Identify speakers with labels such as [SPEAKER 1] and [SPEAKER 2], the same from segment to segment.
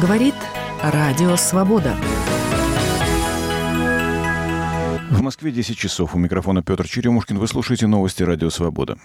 [SPEAKER 1] Говорит Радио Свобода.
[SPEAKER 2] В Москве 10 часов. У микрофона Петр Черемушкин. Вы слушаете новости Радио Свобода.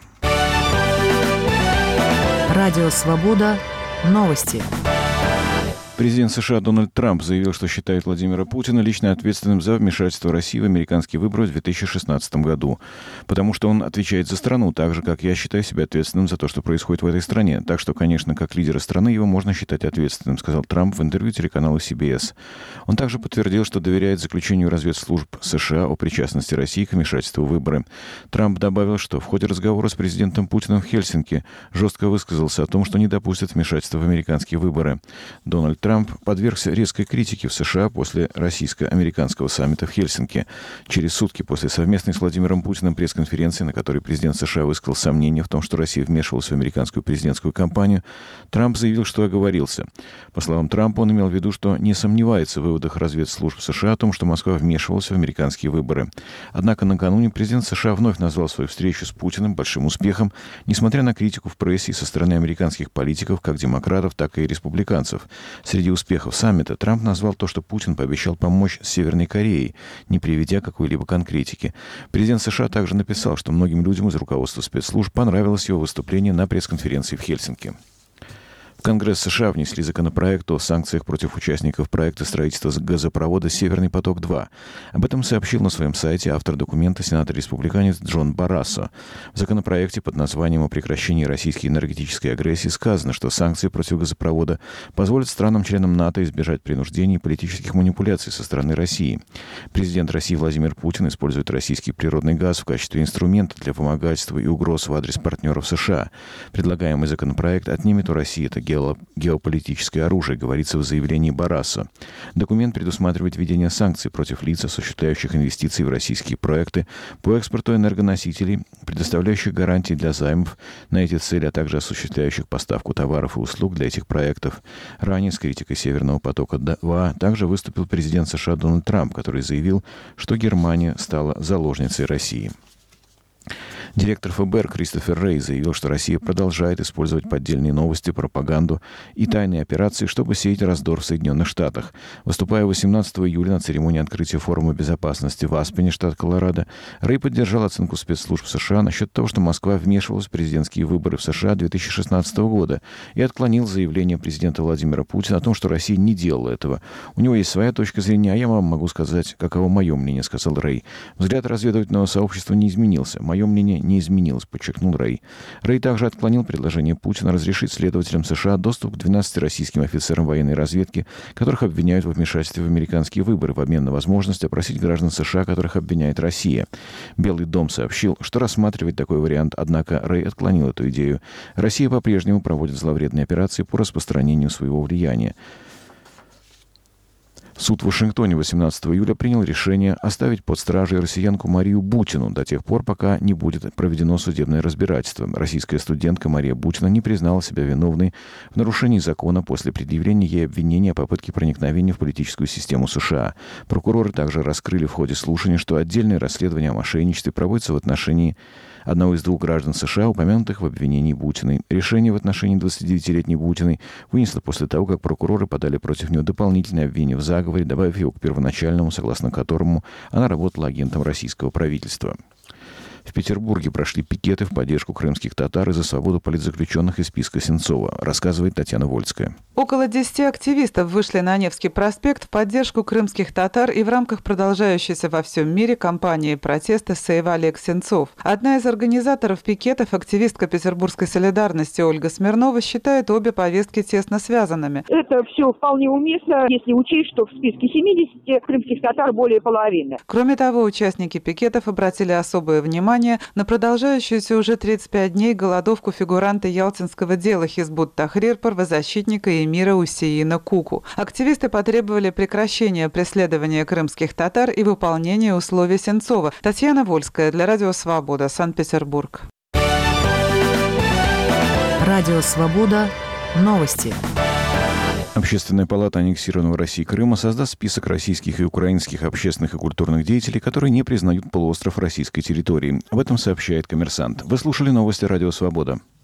[SPEAKER 1] Радио Свобода. Новости.
[SPEAKER 2] Президент США Дональд Трамп заявил, что считает Владимира Путина лично ответственным за вмешательство России в американские выборы в 2016 году. Потому что он отвечает за страну, так же, как я считаю себя ответственным за то, что происходит в этой стране. Так что, конечно, как лидера страны его можно считать ответственным, сказал Трамп в интервью телеканалу CBS. Он также подтвердил, что доверяет заключению разведслужб США о причастности России к вмешательству в выборы. Трамп добавил, что в ходе разговора с президентом Путиным в Хельсинки жестко высказался о том, что не допустит вмешательства в американские выборы. Дональд Трамп подвергся резкой критике в США после российско-американского саммита в Хельсинки. Через сутки после совместной с Владимиром Путиным пресс-конференции, на которой президент США высказал сомнения в том, что Россия вмешивалась в американскую президентскую кампанию, Трамп заявил, что оговорился. По словам Трампа, он имел в виду, что не сомневается в выводах разведслужб США о том, что Москва вмешивалась в американские выборы. Однако накануне президент США вновь назвал свою встречу с Путиным большим успехом, несмотря на критику в прессе со стороны американских политиков, как демократов, так и республиканцев. Среди успехов саммита Трамп назвал то, что Путин пообещал помочь Северной Корее, не приведя какой-либо конкретики. Президент США также написал, что многим людям из руководства спецслужб понравилось его выступление на пресс-конференции в Хельсинки. В Конгресс США внесли законопроект о санкциях против участников проекта строительства газопровода «Северный поток-2». Об этом сообщил на своем сайте автор документа сенатор-республиканец Джон Баррассо. В законопроекте под названием «О прекращении российской энергетической агрессии» сказано, что санкции против газопровода позволят странам-членам НАТО избежать принуждений и политических манипуляций со стороны России. Президент России Владимир Путин использует российский природный газ в качестве инструмента для вымогательства и угроз в адрес партнеров США. Предлагаемый законопроект отнимет у России это геополитическое оружие, говорится в заявлении Баррассо. Документ предусматривает введение санкций против лиц, осуществляющих инвестиции в российские проекты по экспорту энергоносителей, предоставляющих гарантии для займов на эти цели, а также осуществляющих поставку товаров и услуг для этих проектов. Ранее с критикой «Северного потока-2» также выступил президент США Дональд Трамп, который заявил, что Германия стала заложницей России. Директор ФБР Кристофер Рэй заявил, что Россия продолжает использовать поддельные новости, пропаганду и тайные операции, чтобы сеять раздор в Соединенных Штатах. Выступая 18 июля на церемонии открытия форума безопасности в Аспене, штат Колорадо, Рэй поддержал оценку спецслужб США насчет того, что Москва вмешивалась в президентские выборы в США 2016 года и отклонил заявление президента Владимира Путина о том, что Россия не делала этого. У него есть своя точка зрения, а я вам могу сказать, каково мое мнение, сказал Рэй. Взгляд разведывательного сообщества не изменился. Мое мнение не изменилось, подчеркнул Рэй. Рэй также отклонил предложение Путина разрешить следователям США доступ к 12 российским офицерам военной разведки, которых обвиняют во вмешательстве в американские выборы, в обмен на возможность опросить граждан США, которых обвиняет Россия. Белый дом сообщил, что рассматривает такой вариант, однако Рэй отклонил эту идею. Россия по-прежнему проводит зловредные операции по распространению своего влияния. Суд в Вашингтоне 18 июля принял решение оставить под стражей россиянку Марию Бутину до тех пор, пока не будет проведено судебное разбирательство. Российская студентка Мария Бутина не признала себя виновной в нарушении закона после предъявления ей обвинения о попытке проникновения в политическую систему США. Прокуроры также раскрыли в ходе слушания, что отдельное расследование о мошенничестве проводится в отношении одного из двух граждан США, упомянутых в обвинении Бутиной. Решение в отношении 29-летней Бутиной вынесло после того, как прокуроры подали против нее дополнительное обвинение в заговоре, добавив его к первоначальному, согласно которому она работала агентом российского правительства. В Петербурге прошли пикеты в поддержку крымских татар и за свободу политзаключенных из списка Сенцова, рассказывает Татьяна Вольская.
[SPEAKER 3] Около 10 активистов вышли на Невский проспект в поддержку крымских татар и в рамках продолжающейся во всем мире кампании протеста «Сейв Олег Сенцов». Одна из организаторов пикетов, активистка петербургской солидарности Ольга Смирнова, считает обе повестки тесно связанными.
[SPEAKER 4] Это все вполне уместно, если учесть, что в списке 70 крымских татар более половины.
[SPEAKER 3] Кроме того, участники пикетов обратили особое внимание на продолжающуюся уже 35 дней голодовку фигуранта ялтинского дела Хизбут Тахрир, правозащитника эмира Усеина Куку. Активисты потребовали прекращения преследования крымских татар и выполнения условий Сенцова. Татьяна Вольская для Радио Свобода, Санкт-Петербург.
[SPEAKER 1] Радио Свобода. Новости.
[SPEAKER 2] Общественная палата аннексированного Россией Крыма создаст список российских и украинских общественных и культурных деятелей, которые не признают полуостров российской территорией. Об этом сообщает «Коммерсант». Вы слушали новости Радио Свобода.